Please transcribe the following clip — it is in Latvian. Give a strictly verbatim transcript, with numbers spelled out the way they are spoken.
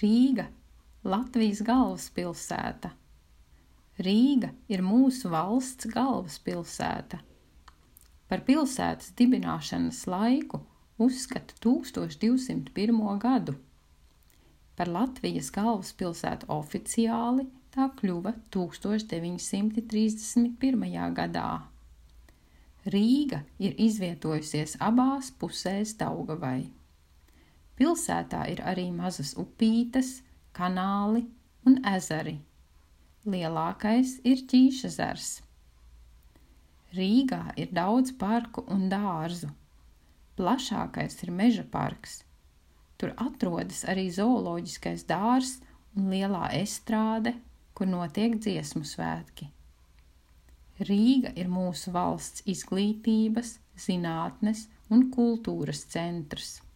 Rīga, Latvijas galvaspilsēta. Rīga ir mūsu valsts galvaspilsēta. Par pilsētas dibināšanas laiku uzskata tūkstoš divsimt pirmo gadu. Par Latvijas galvaspilsētu oficiāli tā kļuva tūkstoš deviņsimt trīsdesmit pirmajā gadā. Rīga ir izvietojusies abās pusēs Daugavai. Pilsētā ir arī mazas upītes, kanāli un ezeri. Lielākais ir Ķīšezers. Rīgā ir daudz parku un dārzu. Plašākais ir Meža parks. Tur atrodas arī zooloģiskais dārzs un lielā estrāde, kur notiek dziesmu svētki. Rīga ir mūsu valsts izglītības, zinātnes un kultūras centrs.